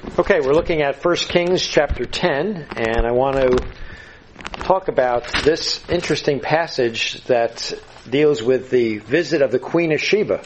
Okay, we're looking at 1 Kings chapter 10, and I want to talk about this interesting passage that deals with the visit of the Queen of Sheba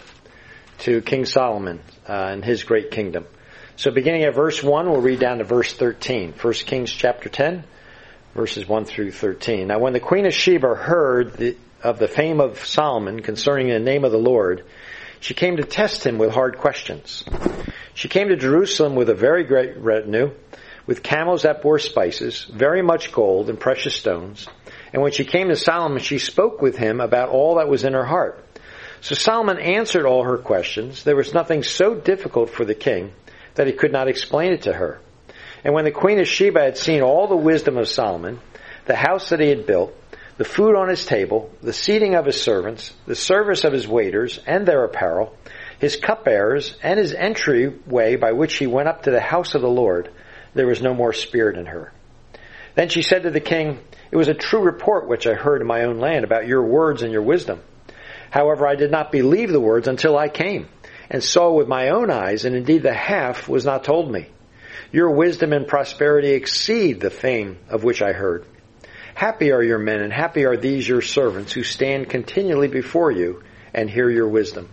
to King Solomon and his great kingdom. So beginning at verse 1, we'll read down to verse 13. 1 Kings chapter 10, verses 1 through 13. Now when the Queen of Sheba heard of the fame of Solomon concerning the name of the Lord, she came to test him with hard questions. She came to Jerusalem with a very great retinue, with camels that bore spices, very much gold and precious stones. And when she came to Solomon, she spoke with him about all that was in her heart. So Solomon answered all her questions. There was nothing so difficult for the king that he could not explain it to her. And when the Queen of Sheba had seen all the wisdom of Solomon, the house that he had built, the food on his table, the seating of his servants, the service of his waiters and their apparel, his cupbearers, and his entryway by which he went up to the house of the Lord, there was no more spirit in her. Then she said to the king, "It was a true report which I heard in my own land about your words and your wisdom. However, I did not believe the words until I came and saw with my own eyes, and indeed the half was not told me. Your wisdom and prosperity exceed the fame of which I heard. Happy are your men, and happy are these your servants who stand continually before you and hear your wisdom.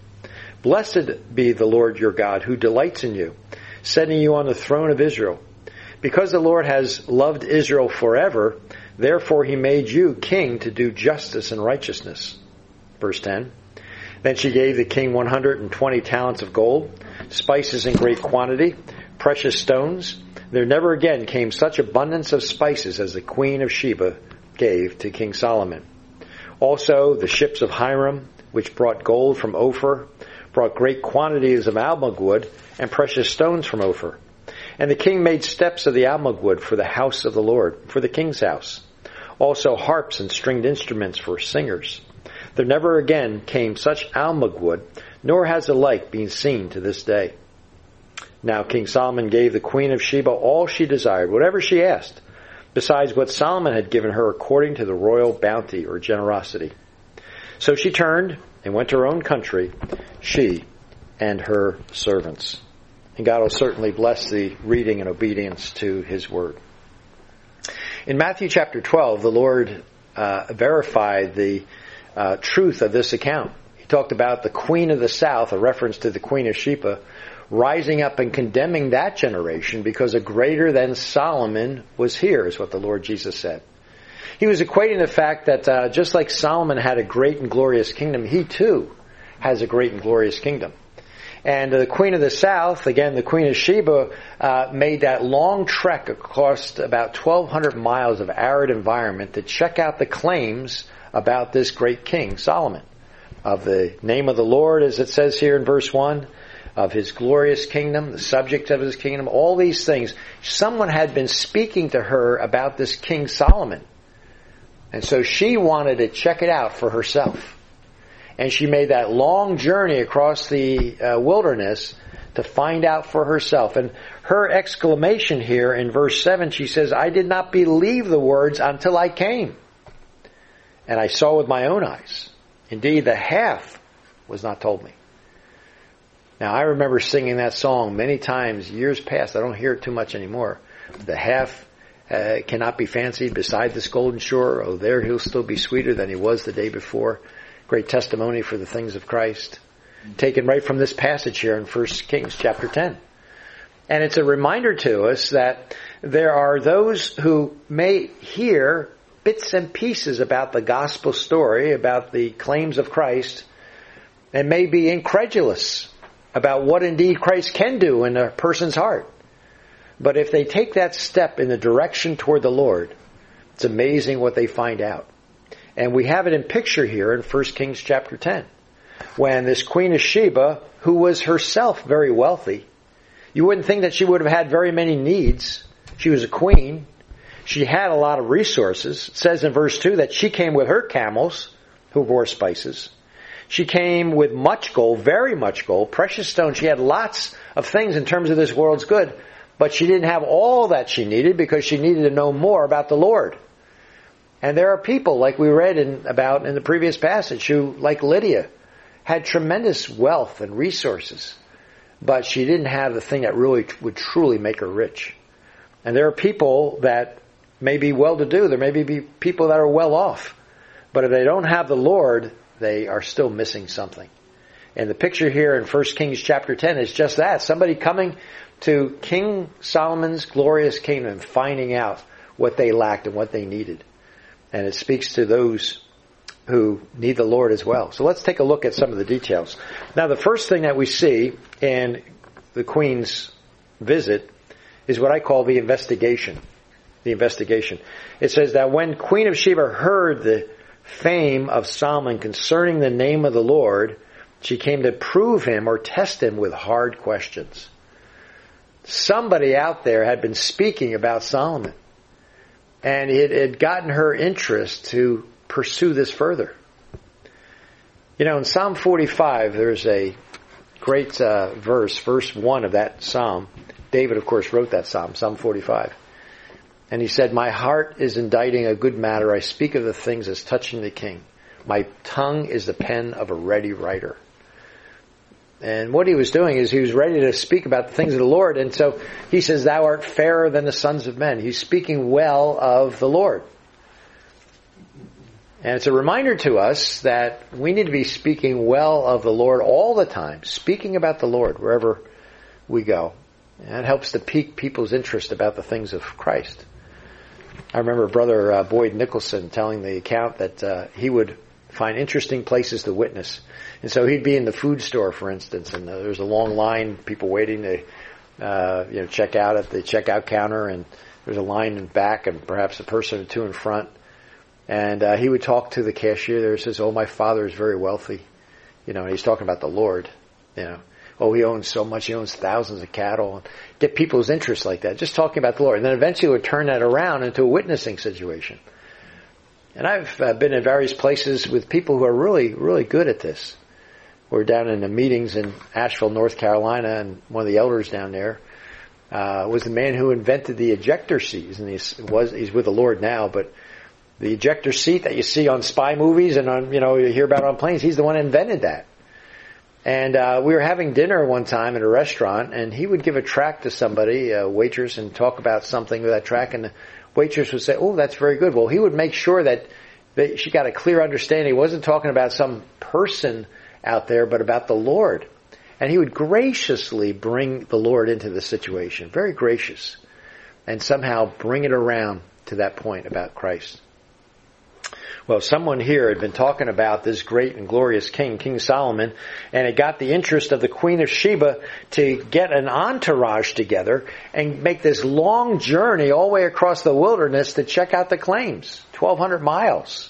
Blessed be the Lord your God, who delights in you, setting you on the throne of Israel. Because the Lord has loved Israel forever, therefore he made you king to do justice and righteousness." Verse 10. Then she gave the king 120 talents of gold, spices in great quantity, precious stones. There never again came such abundance of spices as the Queen of Sheba gave to King Solomon. Also the ships of Hiram, which brought gold from Ophir, brought great quantities of almug wood and precious stones from Ophir. And the king made steps of the almug wood for the house of the Lord, for the king's house. Also harps and stringed instruments for singers. There never again came such almug wood, nor has the like been seen to this day. Now King Solomon gave the Queen of Sheba all she desired, whatever she asked, besides what Solomon had given her according to the royal bounty or generosity. So she turned and went to her own country, she and her servants. And God will certainly bless the reading and obedience to His word. In Matthew chapter 12, the Lord verified the truth of this account. He talked about the Queen of the South, a reference to the Queen of Sheba, rising up and condemning that generation because a greater than Solomon was here, is what the Lord Jesus said. He was equating the fact that just like Solomon had a great and glorious kingdom, he too has a great and glorious kingdom. And the Queen of the South, again, the Queen of Sheba, made that long trek across about 1,200 miles of arid environment to check out the claims about this great king, Solomon, of the name of the Lord, as it says here in verse 1, of his glorious kingdom, the subject of his kingdom, all these things. Someone had been speaking to her about this King Solomon. And so she wanted to check it out for herself. And she made that long journey across the wilderness to find out for herself. And her exclamation here in verse 7, she says, "I did not believe the words until I came. And I saw with my own eyes. Indeed, the half was not told me." Now, I remember singing that song many times, years past. I don't hear it too much anymore. The half cannot be fancied beside this golden shore. Oh, there he'll still be sweeter than he was the day before. Great testimony for the things of Christ. Taken right from this passage here in 1 Kings chapter 10. And it's a reminder to us that there are those who may hear bits and pieces about the gospel story, about the claims of Christ, and may be incredulous about what indeed Christ can do in a person's heart. But if they take that step in the direction toward the Lord, it's amazing what they find out. And we have it in picture here in 1 Kings chapter 10, when this Queen of Sheba, who was herself very wealthy, you wouldn't think that she would have had very many needs. She was a queen. She had a lot of resources. It says in verse 2 that she came with her camels, who bore spices. She came with much gold, very much gold, precious stones. She had lots of things in terms of this world's good. But she didn't have all that she needed because she needed to know more about the Lord. And there are people, like we read about in the previous passage, who, like Lydia, had tremendous wealth and resources. but she didn't have the thing that really would truly make her rich. And there are people that may be well-to-do. There may be people that are well off. But if they don't have the Lord, they are still missing something. And the picture here in 1 Kings chapter 10 is just that. Somebody coming to King Solomon's glorious kingdom, finding out what they lacked and what they needed. And it speaks to those who need the Lord as well. So let's take a look at some of the details. Now, the first thing that we see in the queen's visit is what I call the investigation. The investigation. It says that when Queen of Sheba heard the fame of Solomon concerning the name of the Lord, she came to prove him or test him with hard questions. Somebody out there had been speaking about Solomon, and it had gotten her interest to pursue this further. You know, in Psalm 45, there's a great verse 1 of that psalm. David, of course, wrote that psalm, Psalm 45. And he said, "My heart is inditing a good matter. I speak of the things as touching the king. My tongue is the pen of a ready writer." And what he was doing is he was ready to speak about the things of the Lord. And so he says, "Thou art fairer than the sons of men." He's speaking well of the Lord. And it's a reminder to us that we need to be speaking well of the Lord all the time, speaking about the Lord wherever we go. And it helps to pique people's interest about the things of Christ. I remember Brother Boyd Nicholson telling the account that he would find interesting places to witness. And so he'd be in the food store, for instance, and there's a long line, people waiting to check out at the checkout counter, and there's a line in back and perhaps a person or two in front. And he would talk to the cashier there. He says, "Oh, my father is very wealthy." And he's talking about the Lord. "Oh, he owns so much. He owns thousands of cattle." And get people's interest like that, just talking about the Lord. And then eventually would turn that around into a witnessing situation. And I've been in various places with people who are really, really good at this. We're down in the meetings in Asheville, North Carolina, and one of the elders down there was the man who invented the ejector seat. And he's with the Lord now, but the ejector seat that you see on spy movies and on, you hear about on planes, he's the one who invented that. And we were having dinner one time at a restaurant, and he would give a tract to somebody, a waitress, and talk about something with that tract, and the waitress would say, "Oh, that's very good." Well, he would make sure that she got a clear understanding. He wasn't talking about some person out there, but about the Lord. And he would graciously bring the Lord into the situation, very gracious, and somehow bring it around to that point about Christ. Well, someone here had been talking about this great and glorious king, King Solomon, and it got the interest of the Queen of Sheba to get an entourage together and make this long journey all the way across the wilderness to check out the claims, 1,200 miles.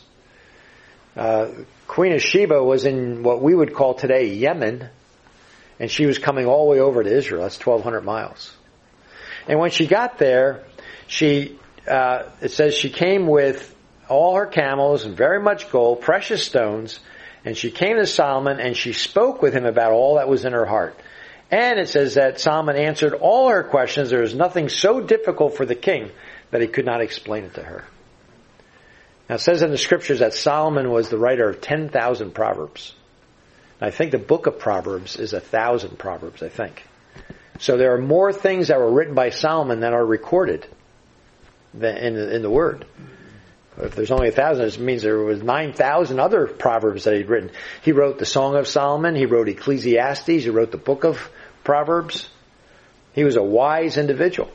Queen of Sheba was in what we would call today Yemen, and she was coming all the way over to Israel. That's 1,200 miles. And when she got there, it says she came with all her camels and very much gold, precious stones, and she came to Solomon and she spoke with him about all that was in her heart. And it says that Solomon answered all her questions. There was nothing so difficult for the king that he could not explain it to her. Now it says in the scriptures that Solomon was the writer of 10,000 proverbs. And I think the book of Proverbs is 1,000 proverbs, I think. So there are more things that were written by Solomon than are recorded in the Word. If there's only 1,000, it means there was 9,000 other proverbs that he'd written. He wrote the Song of Solomon. He wrote Ecclesiastes. He wrote the book of Proverbs. He was a wise individual.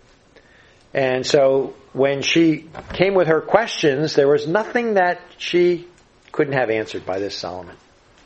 And so when she came with her questions, there was nothing that she couldn't have answered by this Solomon.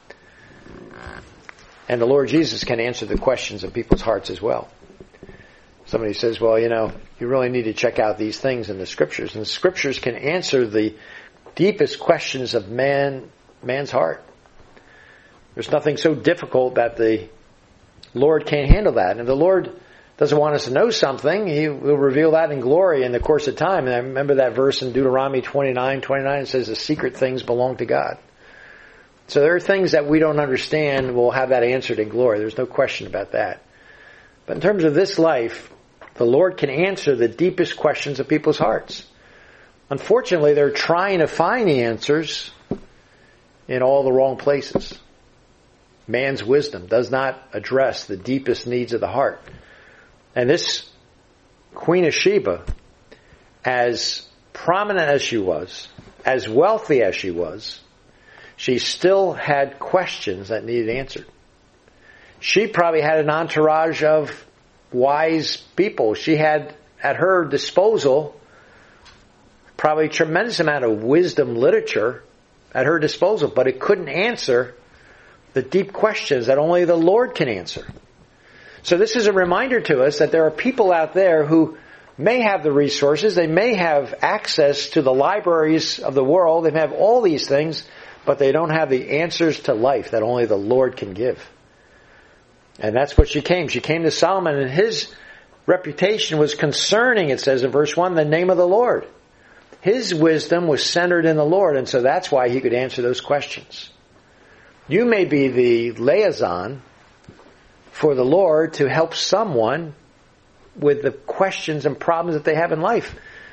And the Lord Jesus can answer the questions of people's hearts as well. Somebody says, "Well, you really need to check out these things in the Scriptures." And the Scriptures can answer the deepest questions of man's heart. There's nothing so difficult that the Lord can't handle that. And if the Lord doesn't want us to know something, He will reveal that in glory in the course of time. And I remember that verse in Deuteronomy 29:29. It says, "The secret things belong to God." So there are things that we don't understand. We'll have that answered in glory. There's no question about that. But in terms of this life, the Lord can answer the deepest questions of people's hearts. Unfortunately, they're trying to find the answers in all the wrong places. Man's wisdom does not address the deepest needs of the heart. And this Queen of Sheba, as prominent as she was, as wealthy as she was, she still had questions that needed answered. She probably had an entourage of wise people. She had at her disposal probably a tremendous amount of wisdom literature at her disposal, but it couldn't answer the deep questions that only the Lord can answer. So this is a reminder to us that there are people out there who may have the resources, they may have access to the libraries of the world, they may have all these things, but they don't have the answers to life that only the Lord can give. And that's what she came. She came to Solomon, and his reputation was concerning, it says in verse 1, the name of the Lord. His wisdom was centered in the Lord, and so that's why he could answer those questions. You may be the liaison for the Lord to help someone with the questions and problems that they have in life.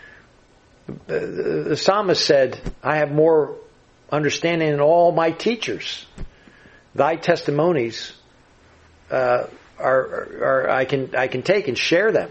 The psalmist said, I have more understanding than all my teachers. Thy testimonies I can take and share them.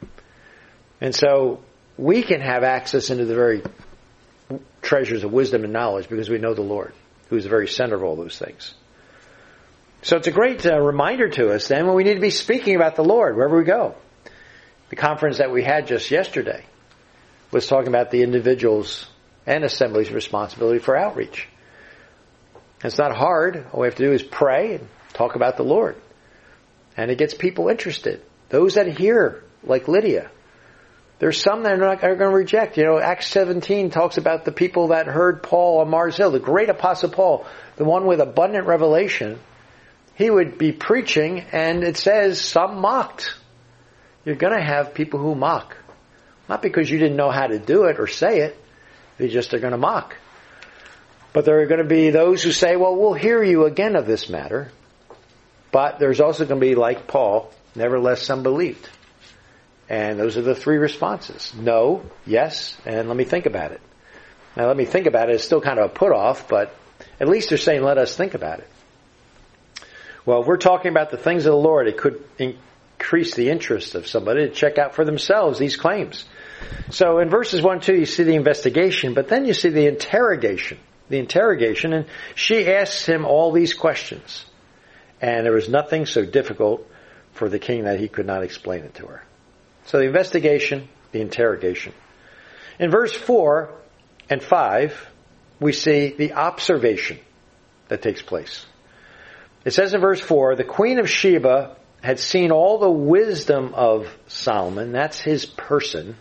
And so we can have access into the very treasures of wisdom and knowledge because we know the Lord, who is the very center of all those things. So it's a great reminder to us then when we need to be speaking about the Lord wherever we go. The conference that we had just yesterday was talking about the individuals and assembly's responsibility for outreach. It's not hard. All we have to do is pray and talk about the Lord. And it gets people interested. Those that hear, like Lydia. There's some that are going to reject. Acts 17 talks about the people that heard Paul on Mars Hill, the great Apostle Paul, the one with abundant revelation. He would be preaching, and it says some mocked. You're going to have people who mock. Not because you didn't know how to do it or say it. They just are going to mock. But there are going to be those who say, well, we'll hear you again of this matter. But there's also going to be, like Paul, nevertheless some believed. And those are the three responses. No, yes, and let me think about it. Now, let me think about it is still kind of a put-off, but at least they're saying, let us think about it. Well, if we're talking about the things of the Lord, it could increase the interest of somebody to check out for themselves these claims. So in verses 1 and 2, you see the investigation, but then you see the interrogation. And she asks him all these questions. And there was nothing so difficult for the king that he could not explain it to her. So the investigation, the interrogation. In verse 4 and 5, we see the observation that takes place. It says in verse 4, the Queen of Sheba had seen all the wisdom of Solomon, that's his person,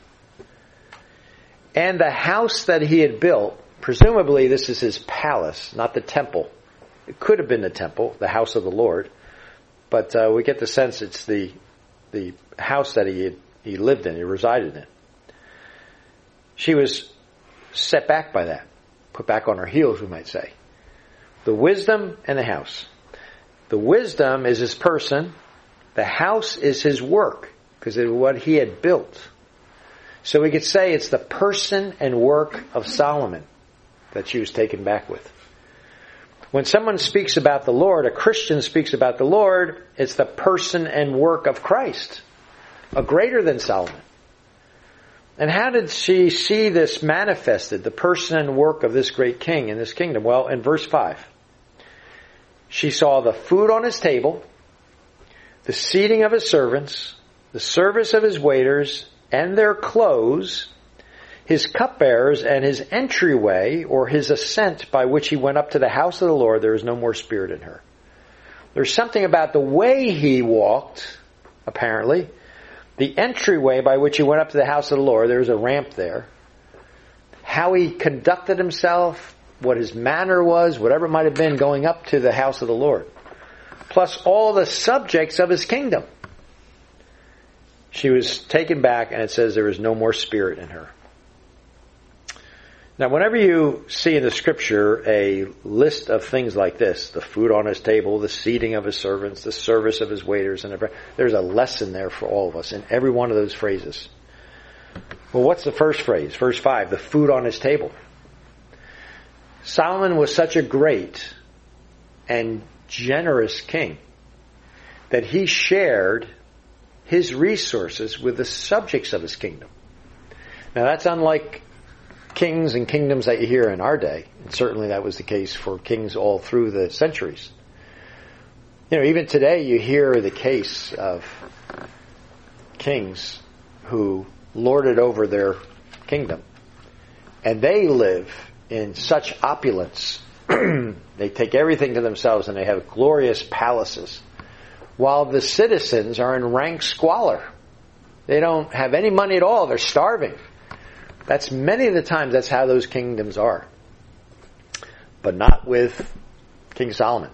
and the house that he had built. Presumably this is his palace, not the temple. It could have been the temple, the house of the Lord, but we get the sense it's the house that he lived in, he resided in. She was set back by that, put back on her heels, we might say. The wisdom and the house. The wisdom is his person. The house is his work, because it was what he had built. So we could say it's the person and work of Solomon that she was taken back with. When someone speaks about the Lord, a Christian speaks about the Lord, it's the person and work of Christ, a greater than Solomon. And how did she see this manifested, the person and work of this great king in this kingdom? Well, in verse 5, she saw the food on his table, the seating of his servants, the service of his waiters, and their clothes, his cupbearers, and his entryway, or his ascent by which he went up to the house of the Lord. There is no more spirit in her. There's something about the way he walked, apparently. The entryway by which he went up to the house of the Lord, there's a ramp there. How he conducted himself, what his manner was, whatever it might have been going up to the house of the Lord. Plus all the subjects of his kingdom. She was taken back, and it says there is no more spirit in her. Now, whenever you see in the Scripture a list of things like this, the food on his table, the seating of his servants, the service of his waiters, and there's a lesson there for all of us in every one of those phrases. Well, what's the first phrase? Verse 5, the food on his table. Solomon was such a great and generous king that he shared his resources with the subjects of his kingdom. Now that's unlike kings and kingdoms that you hear in our day. And certainly that was the case for kings all through the centuries. Even today you hear the case of kings who lorded over their kingdom. And they live in such opulence. They take everything to themselves and they have glorious palaces. While the citizens are in rank squalor. They don't have any money at all. They're starving. That's many of the times that's how those kingdoms are. But not with King Solomon.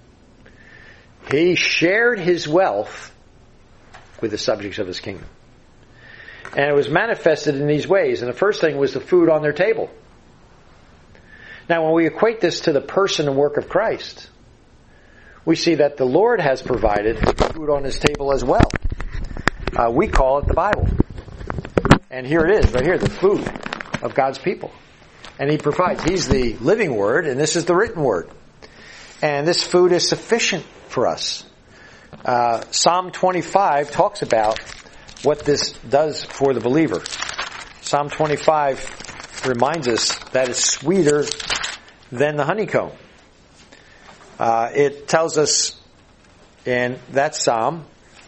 He shared his wealth with the subjects of his kingdom. And it was manifested in these ways. And the first thing was the food on their table. Now, when we equate this to the person and work of Christ, we see that the Lord has provided food on his table as well. We call it the Bible. And here it is, right here, the food of God's people. And he provides. He's the living word, and this is the written word. And this food is sufficient for us. Psalm 25 talks about what this does for the believer. Psalm 25 reminds us that it's sweeter than the honeycomb. It tells us in that psalm,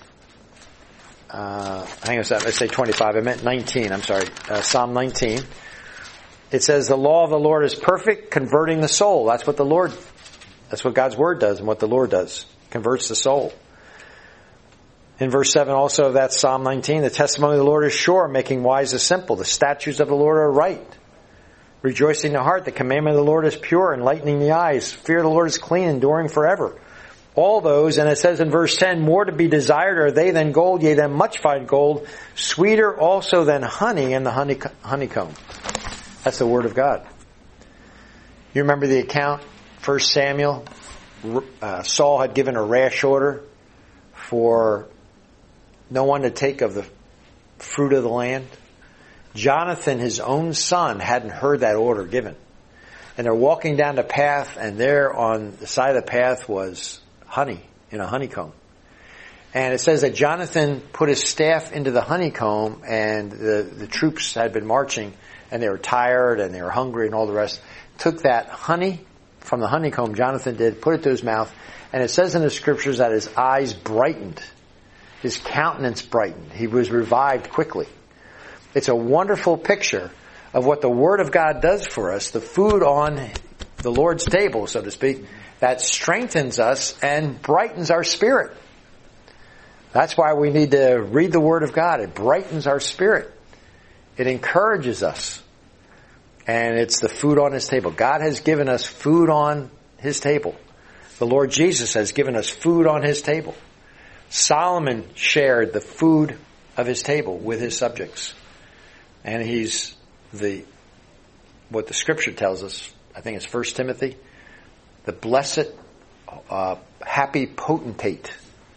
hang on a second, I say 25, I meant 19, I'm sorry, Psalm 19. It says, the law of the Lord is perfect, converting the soul. That's what God's word does and what the Lord does. Converts the soul. In verse 7 also of that Psalm 19, the testimony of the Lord is sure, making wise the simple. The statutes of the Lord are right, rejoicing the heart. The commandment of the Lord is pure, enlightening the eyes. Fear of the Lord is clean, enduring forever. All those, and it says in verse 10, more to be desired are they than gold, yea, than much fine gold, sweeter also than honey and the honeycomb. That's the word of God. You remember the account, 1 Samuel, Saul had given a rash order for no one to take of the fruit of the land. Jonathan, his own son, hadn't heard that order given. And they're walking down the path, and there on the side of the path was honey in a honeycomb. And it says that Jonathan put his staff into the honeycomb, and the troops had been marching, and they were tired, and they were hungry, and all the rest. Took that honey from the honeycomb, Jonathan did, put it to his mouth, and it says in the scriptures that his eyes brightened. His countenance brightened. He was revived quickly. It's a wonderful picture of what the Word of God does for us, the food on the Lord's table, so to speak, that strengthens us and brightens our spirit. That's why we need to read the Word of God. It brightens our spirit. It encourages us. And it's the food on His table. God has given us food on His table. The Lord Jesus has given us food on His table. Solomon shared the food of his table with his subjects. And he's what the scripture tells us, I think it's 1 Timothy, the blessed, happy potentate.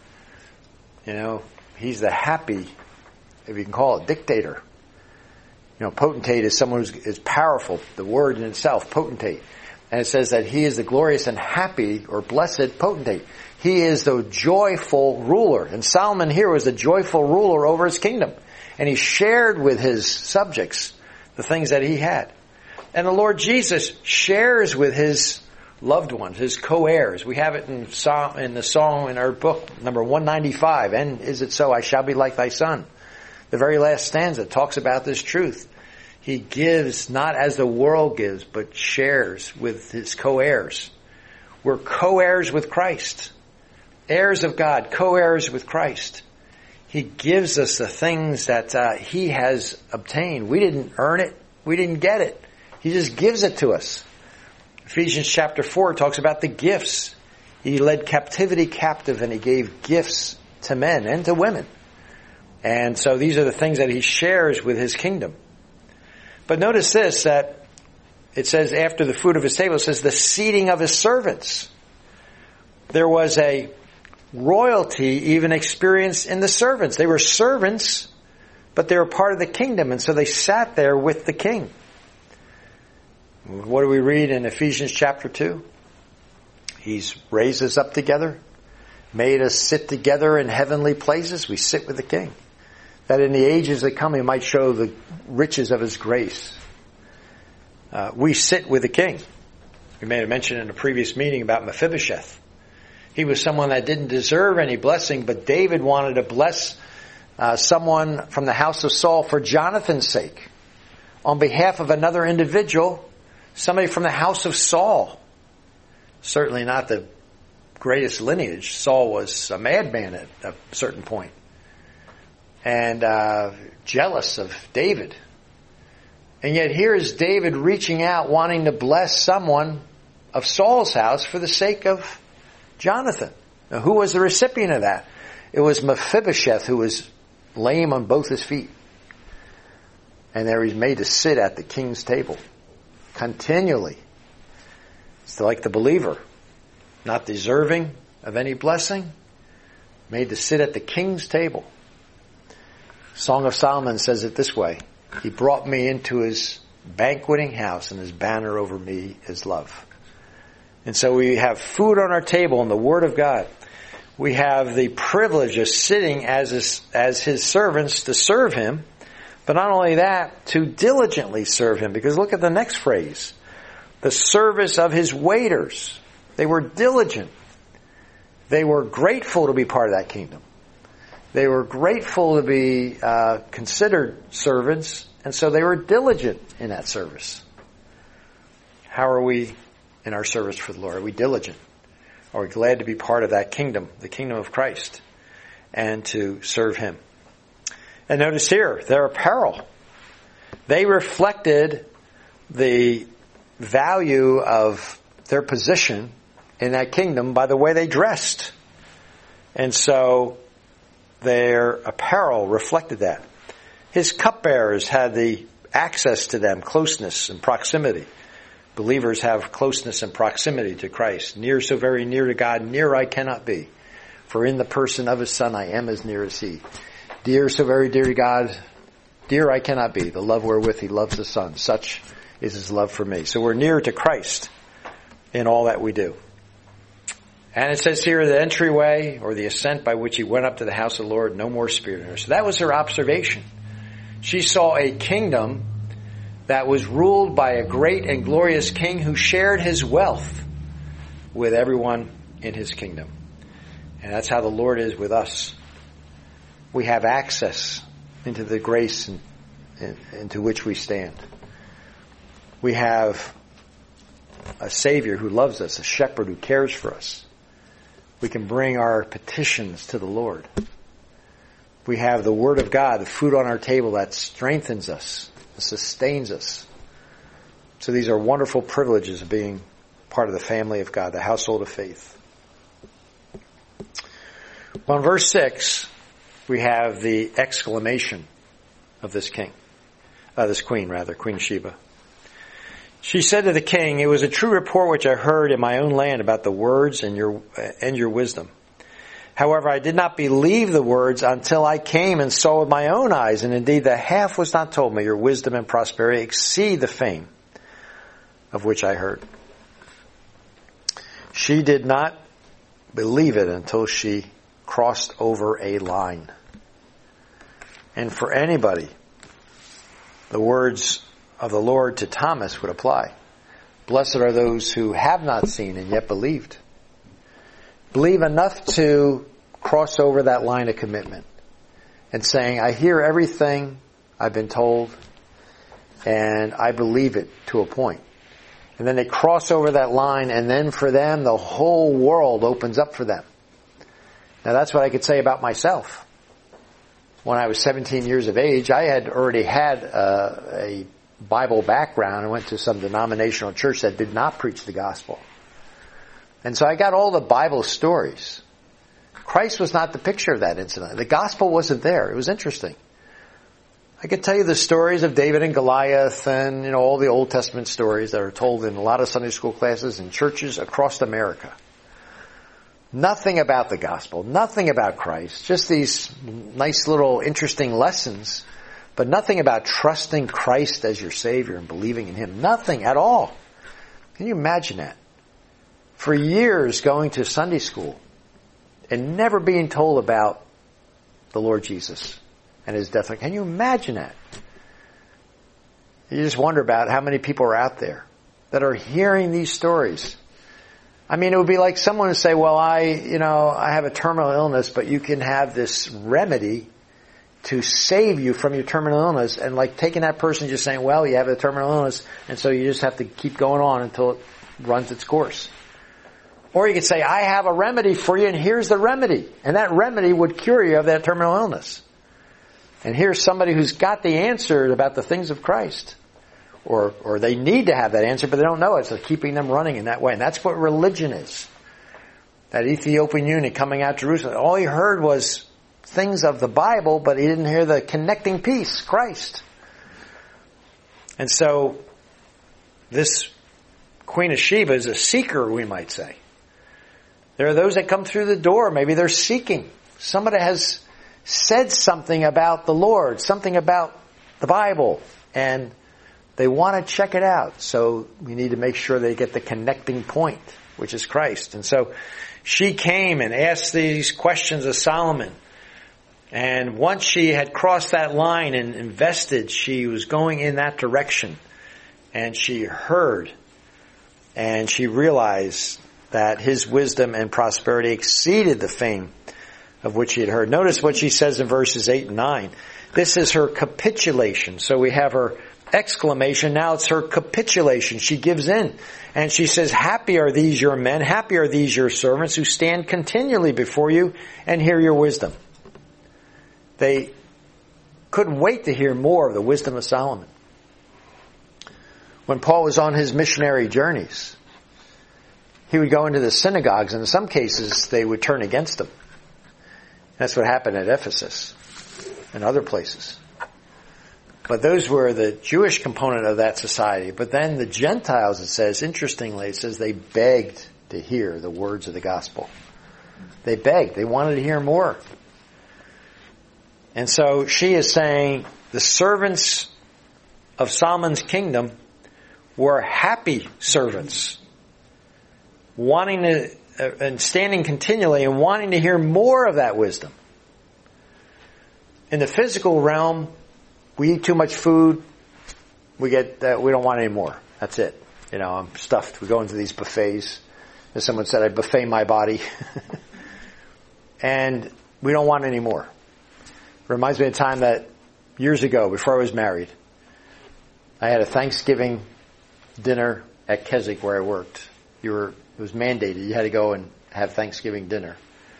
He's the happy, if you can call it, dictator. Potentate is someone who is powerful, the word in itself, potentate. And it says that he is the glorious and happy or blessed potentate. He is the joyful ruler. And Solomon here was the joyful ruler over his kingdom. And he shared with his subjects the things that he had. And the Lord Jesus shares with his loved ones, his co-heirs. We have it in the song in our book, number 195, And Is It So, I Shall Be Like Thy Son. The very last stanza talks about this truth. He gives not as the world gives, but shares with his co-heirs. We're co-heirs with Christ. Heirs of God, co-heirs with Christ. He gives us the things that He has obtained. We didn't earn it. We didn't get it. He just gives it to us. Ephesians chapter 4 talks about the gifts. He led captivity captive, and He gave gifts to men and to women. And so these are the things that He shares with His kingdom. But notice this, that it says after the food of His table, it says the seating of His servants. There was a royalty even experienced in the servants. They were servants, but they were part of the kingdom, and so they sat there with the king. What do we read in Ephesians chapter 2? He's raised us up together, made us sit together in heavenly places. We sit with the King. That in the ages that come, He might show the riches of His grace. We sit with the King. We made a mention in a previous meeting about Mephibosheth. He was someone that didn't deserve any blessing, but David wanted to bless someone from the house of Saul for Jonathan's sake. On behalf of another individual, somebody from the house of Saul. Certainly not the greatest lineage. Saul was a madman at a certain point. And jealous of David. And yet here is David reaching out, wanting to bless someone of Saul's house for the sake of Jonathan. Now, who was the recipient of that? It was Mephibosheth, who was lame on both his feet. And there he's made to sit at the king's table. Continually. It's like the believer. Not deserving of any blessing. Made to sit at the king's table. Song of Solomon says it this way. He brought me into His banqueting house, and His banner over me is love. And so we have food on our table and the Word of God. We have the privilege of sitting as His servants to serve Him. But not only that, to diligently serve Him. Because look at the next phrase. The service of His waiters. They were diligent. They were grateful to be part of that kingdom. They were grateful to be considered servants, and so they were diligent in that service. How are we in our service for the Lord? Are we diligent? Are we glad to be part of that kingdom, the kingdom of Christ, and to serve Him? And notice here, their apparel. They reflected the value of their position in that kingdom by the way they dressed. And so their apparel reflected that. His cupbearers had the access to them, closeness and proximity. Believers have closeness and proximity to Christ. Near, so very near to God, near I cannot be. For in the person of His Son I am as near as He. Dear, so very dear to God, dear I cannot be. The love wherewith He loves the Son. Such is His love for me. So we're near to Christ in all that we do. And it says here, the entryway or the ascent by which He went up to the house of the Lord, no more spirit in her. So that was her observation. She saw a kingdom that was ruled by a great and glorious king who shared his wealth with everyone in his kingdom. And that's how the Lord is with us. We have access into the grace into which we stand. We have a Savior who loves us, a shepherd who cares for us. We can bring our petitions to the Lord. We have the Word of God, the food on our table that strengthens us, sustains us. So these are wonderful privileges of being part of the family of God, the household of faith. Well, in verse 6, we have the exclamation of this queen, Queen Sheba. She said to the king, "It was a true report which I heard in my own land about the words and your wisdom. However, I did not believe the words until I came and saw with my own eyes, and indeed the half was not told me. Your wisdom and prosperity exceed the fame of which I heard." She did not believe it until she crossed over a line. And for anybody, the words of the Lord to Thomas would apply. Blessed are those who have not seen and yet believed. Believe enough to cross over that line of commitment and saying, I hear everything I've been told and I believe it to a point. And then they cross over that line, and then for them the whole world opens up for them. Now that's what I could say about myself. When I was 17 years of age, I had already had a Bible background. I went to some denominational church that did not preach the gospel. And so I got all the Bible stories. Christ was not the picture of that incident. The gospel wasn't there. It was interesting. I could tell you the stories of David and Goliath and, all the Old Testament stories that are told in a lot of Sunday school classes and churches across America. Nothing about the gospel, nothing about Christ, just these nice little interesting lessons, but nothing about trusting Christ as your Savior and believing in Him. Nothing at all. Can you imagine that? for years going to Sunday school and never being told about the Lord Jesus and his death. Can you imagine that? You just wonder about how many people are out there that are hearing these stories. I mean, it would be like someone would say, well, I have a terminal illness, but you can have this remedy to save you from your terminal illness, and like taking that person just saying, well, you have a terminal illness, and so you just have to keep going on until it runs its course. Or you could say, I have a remedy for you, and here's the remedy. And that remedy would cure you of that terminal illness. And here's somebody who's got the answer about the things of Christ. Or they need to have that answer, but they don't know it, so keeping them running in that way. And that's what religion is. That Ethiopian eunuch coming out of Jerusalem, all he heard was things of the Bible, but he didn't hear the connecting piece, Christ. And so, this Queen of Sheba is a seeker, we might say. There are those that come through the door, maybe they're seeking. Somebody has said something about the Lord, something about the Bible, and they want to check it out. So we need to make sure they get the connecting point, which is Christ. And so she came and asked these questions of Solomon. And once she had crossed that line and invested, she was going in that direction. And she heard, and she realized that his wisdom and prosperity exceeded the fame of which she had heard. Notice what she says in verses 8 and 9. This is her capitulation. So we have her exclamation. Now it's her capitulation. She gives in. And she says, happy are these your men, happy are these your servants who stand continually before you and hear your wisdom. They couldn't wait to hear more of the wisdom of Solomon. When Paul was on his missionary journeys, he would go into the synagogues, and in some cases they would turn against him. That's what happened at Ephesus and other places. But those were the Jewish component of that society. But then the Gentiles, it says, interestingly, it says they begged to hear the words of the gospel. They begged. They wanted to hear more. And so she is saying the servants of Solomon's kingdom were happy servants, wanting to, and standing continually and wanting to hear more of that wisdom. In the physical realm, we eat too much food. We don't want any more. That's it. I'm stuffed. We go into these buffets. As someone said, I buffet my body. And we don't want any more. It reminds me of a time that years ago, before I was married, I had a Thanksgiving dinner at Keswick where I worked. It was mandated. You had to go and have Thanksgiving dinner.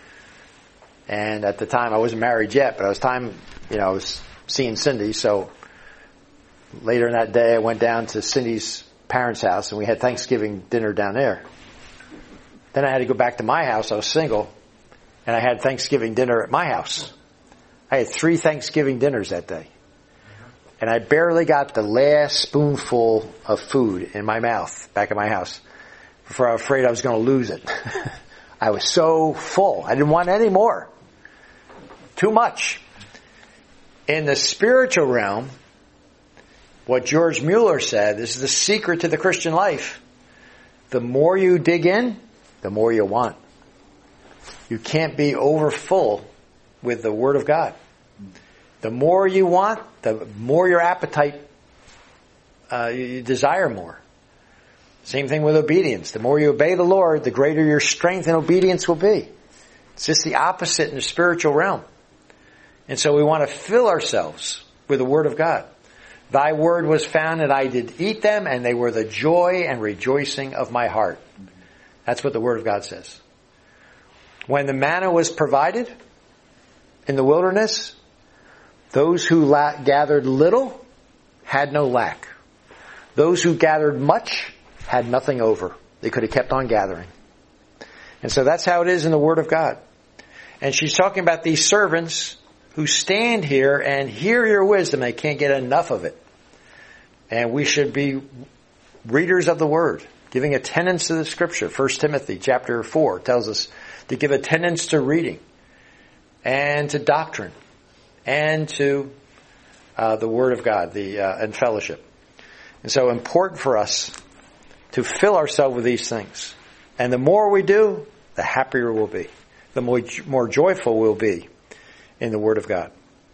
And at the time, I wasn't married yet, but I was seeing Cindy, so later in that day I went down to Cindy's parents' house and we had Thanksgiving dinner down there. Then I had to go back to my house. I was single, and I had Thanksgiving dinner at my house. I had 3 Thanksgiving dinners that day. And I barely got the last spoonful of food in my mouth back at my house before I was afraid I was going to lose it. I was so full. I didn't want any more. Too much. In the spiritual realm, what George Mueller said, this is the secret to the Christian life. The more you dig in, the more you want. You can't be overfull with the Word of God. The more you want, the more your appetite, you desire more. Same thing with obedience. The more you obey the Lord, the greater your strength and obedience will be. It's just the opposite in the spiritual realm. And so we want to fill ourselves with the Word of God. Thy word was found, and I did eat them, and they were the joy and rejoicing of my heart. That's what the Word of God says. When the manna was provided in the wilderness, those who gathered little had no lack. Those who gathered much had nothing over. They could have kept on gathering. And so that's how it is in the Word of God. And she's talking about these servants who stand here and hear your wisdom. They can't get enough of it. And we should be readers of the Word, giving attendance to the Scripture. 1 Timothy chapter 4 tells us to give attendance to reading and to doctrine and to the Word of God and fellowship. And so important for us to fill ourselves with these things. And the more we do, the happier we'll be. The more joyful we'll be in the Word of God.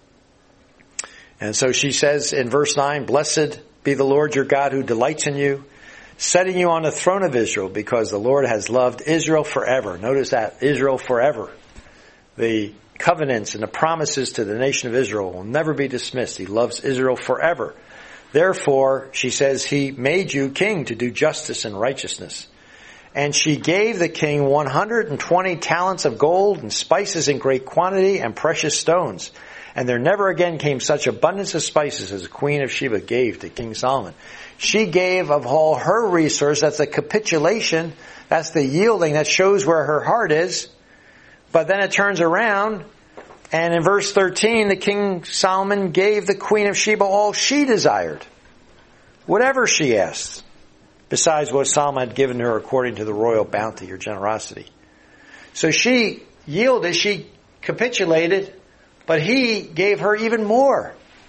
And so she says in verse 9, "Blessed be the Lord your God who delights in you, setting you on the throne of Israel, because the Lord has loved Israel forever." Notice that, Israel forever. The covenants and the promises to the nation of Israel will never be dismissed. He loves Israel forever. Therefore, she says, He made you king to do justice and righteousness. And she gave the king 120 talents of gold and spices in great quantity and precious stones. And there never again came such abundance of spices as the Queen of Sheba gave to King Solomon. She gave of all her resources. That's a capitulation. That's the yielding. That shows where her heart is. But then it turns around, and in verse 13, the King Solomon gave the Queen of Sheba all she desired, whatever she asked, besides what Solomon had given her according to the royal bounty or generosity. So she yielded, she capitulated, but he gave her even more.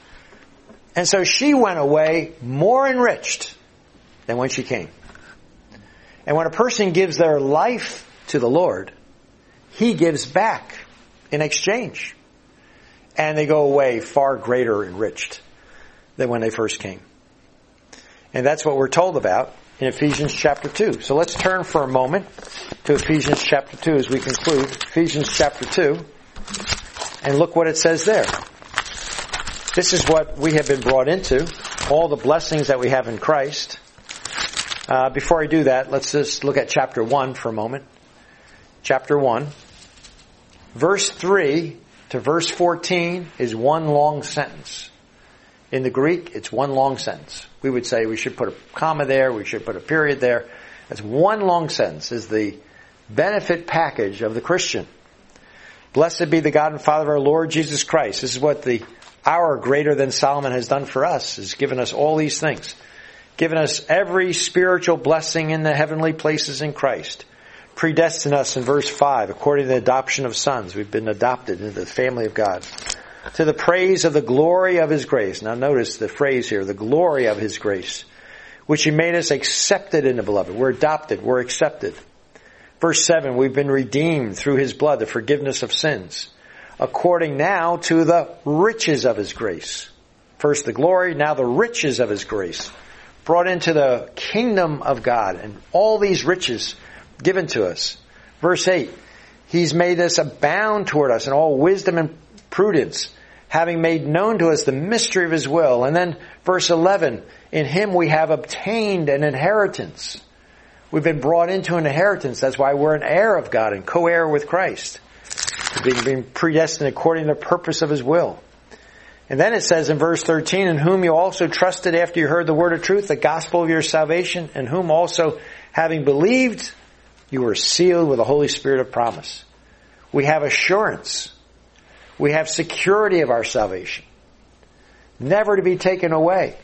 And so she went away more enriched than when she came. And when a person gives their life to the Lord, He gives back in exchange. And they go away far greater enriched than when they first came. And that's what we're told about in Ephesians chapter 2. So let's turn for a moment to Ephesians chapter 2 as we conclude. Ephesians chapter 2. And look what it says there. This is what we have been brought into. All the blessings that we have in Christ. Before I do that, let's just look at chapter 1 for a moment. Chapter 1. Verse 3 to verse 14 is one long sentence. In the Greek, it's one long sentence. We would say we should put a comma there, we should put a period there. That's one long sentence, is the benefit package of the Christian. Blessed be the God and Father of our Lord Jesus Christ. This is what our greater than Solomon has done for us, has given us all these things. Given us every spiritual blessing in the heavenly places in Christ. Predestined us in verse 5, according to the adoption of sons. We've been adopted into the family of God. To the praise of the glory of His grace. Now notice the phrase here, the glory of His grace. Which He made us accepted in the beloved. We're adopted, we're accepted. Verse 7, we've been redeemed through His blood, the forgiveness of sins. According now to the riches of His grace. First the glory, now the riches of His grace. Brought into the kingdom of God. And all these riches given to us. Verse 8, He's made us abound toward us in all wisdom and prudence, having made known to us the mystery of His will. And then verse 11, in Him we have obtained an inheritance. We've been brought into an inheritance. That's why we're an heir of God and co-heir with Christ. Being predestined according to the purpose of His will. And then it says in verse 13, in whom you also trusted after you heard the word of truth, the gospel of your salvation, in whom also, having believed, you were sealed with the Holy Spirit of promise. We have assurance. We have security of our salvation. Never to be taken away.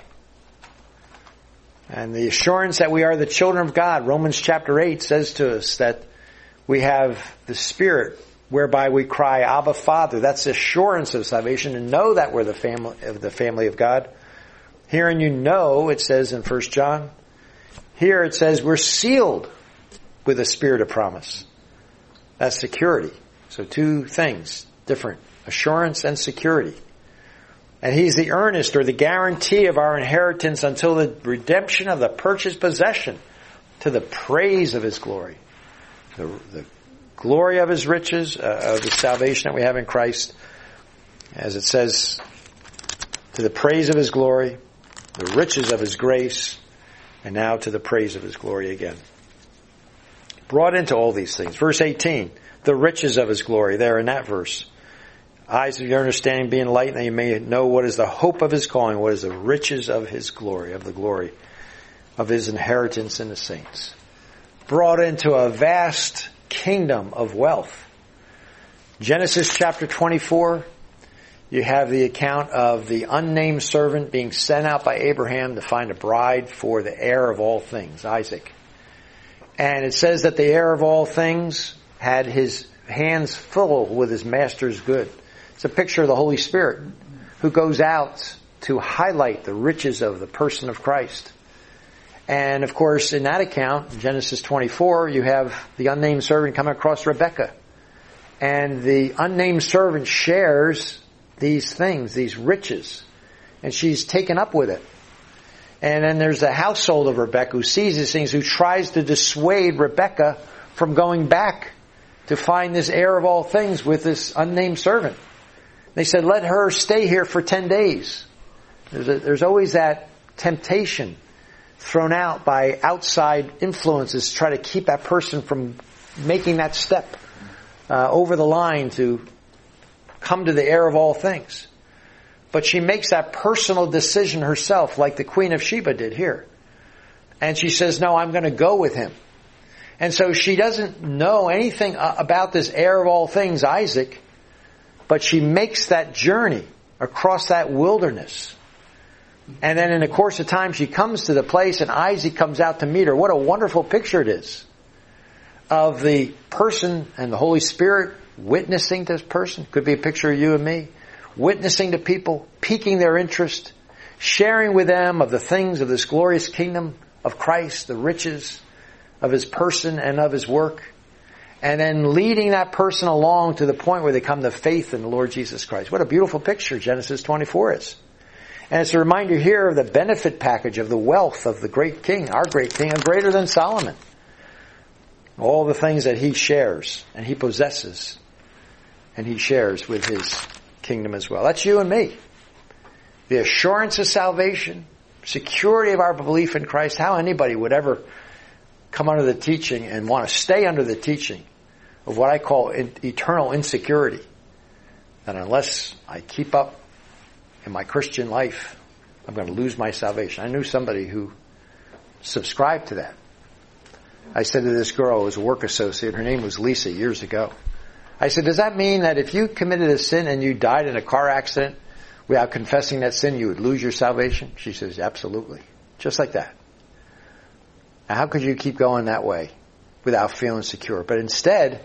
And the assurance that we are the children of God. Romans chapter 8 says to us that we have the Spirit whereby we cry, Abba, Father. That's the assurance of salvation, and know that we're the family of God. Herein you know, it says in 1 John. Here it says we're sealed with a spirit of promise. That's security. So two things, different. Assurance and security. And He's the earnest or the guarantee of our inheritance until the redemption of the purchased possession, to the praise of His glory. The glory of His riches, of the salvation that we have in Christ. As it says, to the praise of His glory, the riches of His grace, and now to the praise of His glory again. Brought into all these things. Verse 18, the riches of His glory, there in that verse. Eyes of your understanding be enlightened, that you may know what is the hope of His calling, what is the riches of His glory, of the glory of His inheritance in the saints. Brought into a vast kingdom of wealth. Genesis chapter 24, you have the account of the unnamed servant being sent out by Abraham to find a bride for the heir of all things, Isaac. And it says that the heir of all things had his hands full with his master's good. It's a picture of the Holy Spirit who goes out to highlight the riches of the person of Christ. And of course, in that account, Genesis 24, you have the unnamed servant coming across Rebekah. And the unnamed servant shares these things, these riches. And she's taken up with it. And then there's the household of Rebekah who sees these things, who tries to dissuade Rebekah from going back to find this heir of all things with this unnamed servant. They said, let her stay here for 10 days. There's always that temptation thrown out by outside influences to try to keep that person from making that step over the line to come to the heir of all things. But she makes that personal decision herself, like the Queen of Sheba did here. And she says, no, I'm going to go with him. And so she doesn't know anything about this heir of all things, Isaac, but she makes that journey across that wilderness. And then in the course of time, she comes to the place and Isaac comes out to meet her. What a wonderful picture it is of the person and the Holy Spirit witnessing to this person. Could be a picture of you and me. Witnessing to people, piquing their interest, sharing with them of the things of this glorious kingdom of Christ, the riches of His person and of His work. And then leading that person along to the point where they come to faith in the Lord Jesus Christ. What a beautiful picture Genesis 24 is. And it's a reminder here of the benefit package of the wealth of the great king, our great king, and greater than Solomon. All the things that he shares and he possesses and he shares with his kingdom as well. That's you and me. The assurance of salvation, security of our belief in Christ, how anybody would ever come under the teaching and want to stay under the teaching of what I call eternal insecurity. That unless I keep up in my Christian life, I'm going to lose my salvation. I knew somebody who subscribed to that. I said to this girl who was a work associate, her name was Lisa, years ago. I said, does that mean that if you committed a sin and you died in a car accident without confessing that sin, you would lose your salvation? She says, absolutely. Just like that. Now, how could you keep going that way without feeling secure? But instead,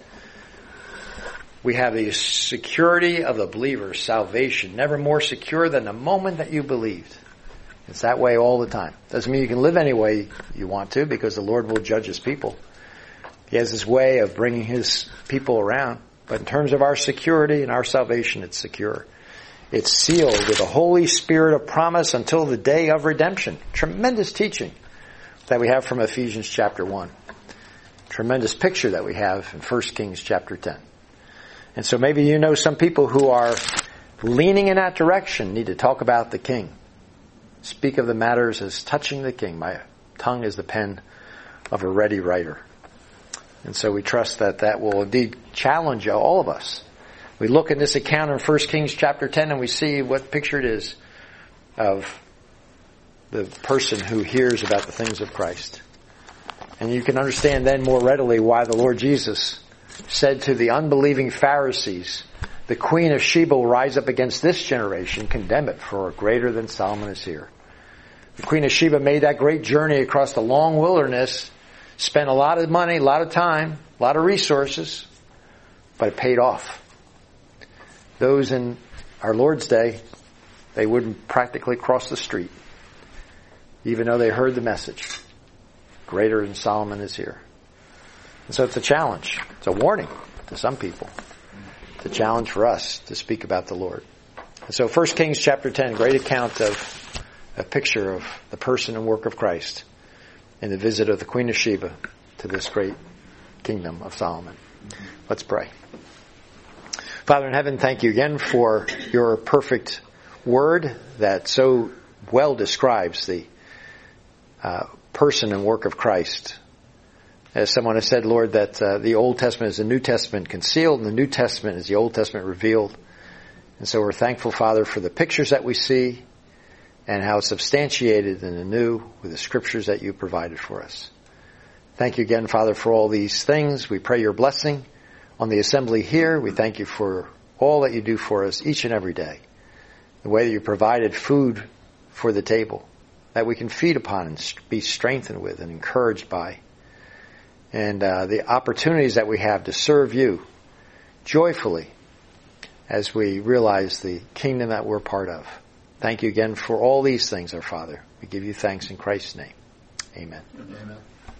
we have the security of the believer, salvation, never more secure than the moment that you believed. It's that way all the time. Doesn't mean you can live any way you want to, because the Lord will judge His people. He has His way of bringing His people around. But in terms of our security and our salvation, it's secure. It's sealed with the Holy Spirit of promise until the day of redemption. Tremendous teaching that we have from Ephesians chapter 1. Tremendous picture that we have in 1 Kings chapter 10. And so maybe you know some people who are leaning in that direction, need to talk about the King. Speak of the matters as touching the King. My tongue is the pen of a ready writer. And so we trust that that will indeed challenge all of us. We look at this account in 1 Kings chapter 10 and we see what picture it is of the person who hears about the things of Christ. And you can understand then more readily why the Lord Jesus said to the unbelieving Pharisees, the Queen of Sheba will rise up against this generation, condemn it, for greater than Solomon is here. The Queen of Sheba made that great journey across the long wilderness, spent a lot of money, a lot of time, a lot of resources, but it paid off. Those in our Lord's day, they wouldn't practically cross the street, even though they heard the message. Greater than Solomon is here. And so it's a challenge. It's a warning to some people. It's a challenge for us to speak about the Lord. And so 1 Kings chapter 10, great account of a picture of the person and work of Christ in the visit of the Queen of Sheba to this great kingdom of Solomon. Let's pray. Father in heaven, thank you again for your perfect word that so well describes the person and work of Christ. As someone has said, Lord, that the Old Testament is the New Testament concealed and the New Testament is the Old Testament revealed. And so we're thankful, Father, for the pictures that we see and how it's substantiated in the New with the Scriptures that you provided for us. Thank you again, Father, for all these things. We pray your blessing on the assembly here. We thank you for all that you do for us each and every day. The way that you provided food for the table that we can feed upon and be strengthened with and encouraged by. And the opportunities that we have to serve you joyfully as we realize the kingdom that we're part of. Thank you again for all these things, our Father. We give you thanks in Christ's name. Amen. Amen.